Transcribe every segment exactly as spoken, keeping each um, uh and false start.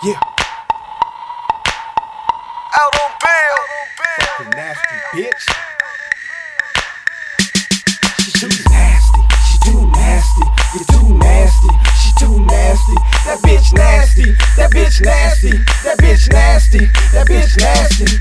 Yeah. Out on bail. Fucking nasty bitch. She too nasty. She too nasty. You're too nasty. She too nasty. That bitch nasty. That bitch nasty. That bitch nasty. That bitch nasty.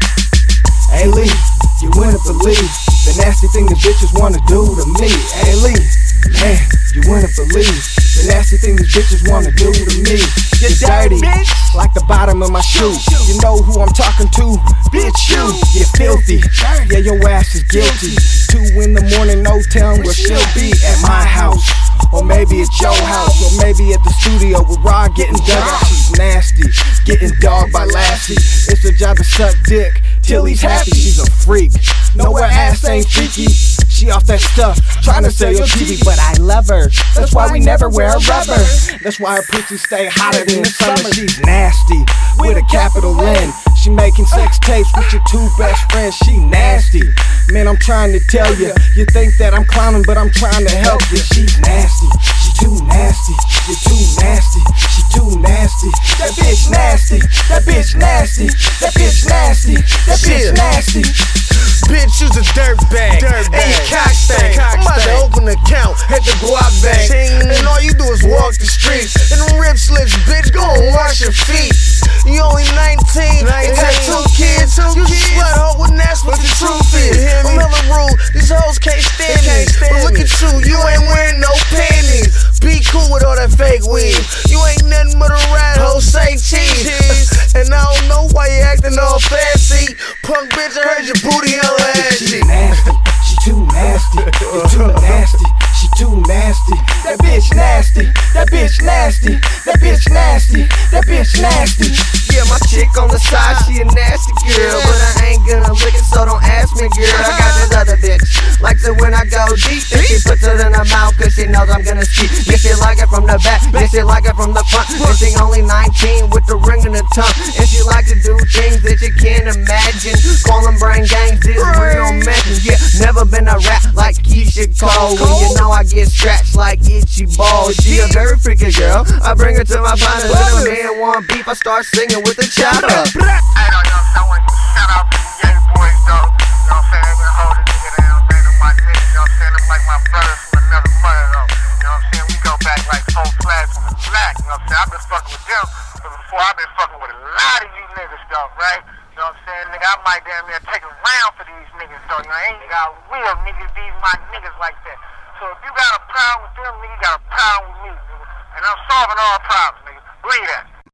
Hey Lee, you wouldn't believe the nasty thing the bitches wanna do to me. Hey Lee, man, you wouldn't believe the nasty thing these bitches wanna do to me. You're dirty, like the bottom of my shoe. You know who I'm talking to, bitch you. You're filthy, yeah your ass is guilty. Two in the morning, no telling where she'll be. At my house, or maybe at your house, or maybe at the studio with Rod getting dug out. She's nasty, getting dogged by Lassie. It's her job to suck dick till he's happy. She's a freak, no her ass ain't freaky. She off that stuff, trying to sell your T V, but I love her. That's why we never wear a rubber. That's why her pussy stay hotter than the summer. She's nasty, with a capital N. She making sex tapes with your two best friends. She nasty, man. I'm trying to tell you. You think that I'm clowning, but I'm trying to help you. She's nasty, she too nasty. You're too nasty, she too nasty. That bitch nasty, that bitch nasty, that bitch nasty, that bitch nasty. Bitch, you's a dirtbag, dirt and you cock stank. I'm about to open an account at the guap bank, and all you do is walk the streets and them rip slips, bitch. Go and wash your feet. You only nineteen, and got two kids. You slut hoe, and that's what the truth is. I'm hella rude, these hoes can't stand me. But look at you, you ain't wearing no panties. Be cool with all that fake weed. You ain't nothing but a rat hoe, say cheese. And I don't know why you acting all fancy. Punk bitch, I heard your booty hella ashy. She nasty, she too nasty. You're too nasty, she too nasty. That bitch nasty, that bitch nasty, that bitch nasty, that bitch nasty. Yeah, my chick on the side, she a nasty girl, but I ain't gonna lick it, so don't ask me, girl. I got this other bitch, like to when I go deep, then she puts it in her mouth, cause she knows I'm gonna speak. Yeah, she like it from the back, yeah, she like it from the front, and she only nineteen with the ring in the tongue, and she like to do things that you can't imagine. Call them brain gangs, this real mention. Yeah, never been a rap like Keisha Cole. When you know I get scratched like itchy balls. She a very freaky girl, I bring her to my partner. When a man want beef, I start singing with the chopper. Hey, though, yo, I want to shout out to the Yay boys, though. You know what I'm saying? They been holding nigga down. They know my niggas, you know what I'm saying? Them like my brothers from another mother, though. You know what I'm saying? We go back like four flags from the black. You know what I'm saying? I've been fucking with them, but before I've been fucking with a lot of you niggas, though, right? You know what I'm saying? Nigga, I might damn near take a round for these niggas, so you know, I ain't got real niggas, these my niggas like that. So if you got a problem with them, nigga, you got a problem with me, nigga. And I'm solving all problems, nigga.